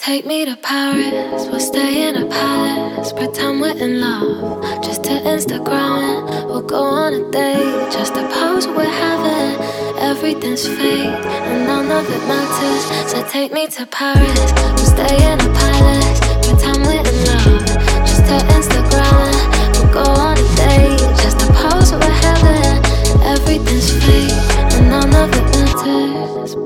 Take me to Paris, we'll stay in a palace. Pretend we're in love, just to Instagram it. We'll go on a date, just to pose we're having. Everything's fake, and none of it matters. So take me to Paris, we'll stay in a palace. Pretend we're in love, just to Instagram it. We'll go on a date, just to pose we're having. Everything's fake, and none of it matters.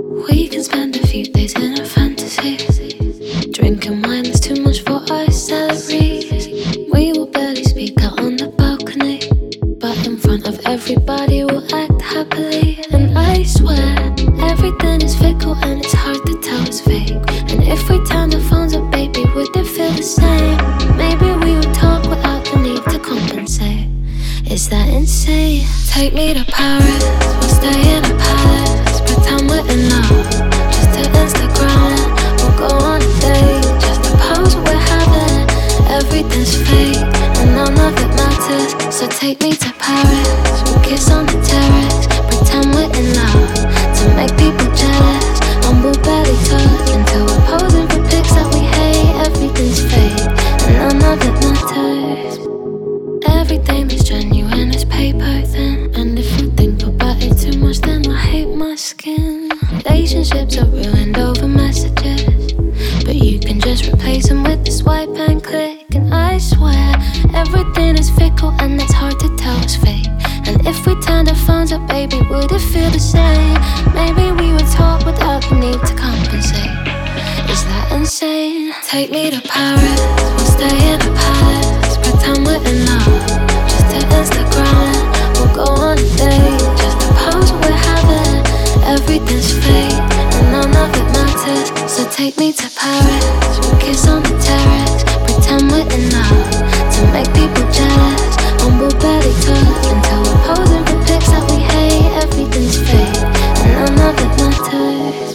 We can spend a few days in a fantasy, drinking wine that's too much for our salaries. We will barely speak out on the balcony, but in front of everybody we'll act happily. And I swear, everything is fickle and it's hard to tell it's fake. And if we turn the phones up, baby, would it feel the same? Maybe we would talk without the need to compensate. Is that insane? Take me to Paris, we'll stay in a palace. Pretend we're in love, just to Instagram it. We'll go on a date, just to pose we're having. Everything's fake, and none of it matters. So take me to Paris, we'll kiss on the terrace. Pretend we're in love, to make people jealous. And we'll barely touch until we're posing for pics that we hate. Everything's fake, and none of it matters. Everything that's genuine is paper thin, and if I think about it too much, then I hate my skin. Relationships are ruined over messages, but you can just replace them with a swipe and click. And I swear, everything is fickle and it's hard to tell it's fake. And if we turned our phones up, baby, would it feel the same? Maybe we would talk without the need to compensate. Is that insane? Take me to Paris, we'll stay in a palace. Pretend we're in love, just to Instagram it. We'll go on a date, just to pose we're having. Everything's fake, and none of it matters. So take me to Paris, we'll kiss on the terrace. Pretend we're in love, to make people jealous. And we'll barely touch until we're posing for pics that we hate. Everything's fake, and none of it matters.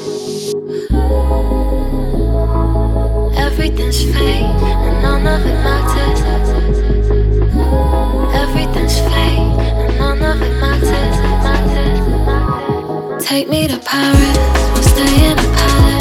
Everything's fake, and none of it matters. Everything's fake, and none of it matters. Take me to Paris, we'll stay in a palace.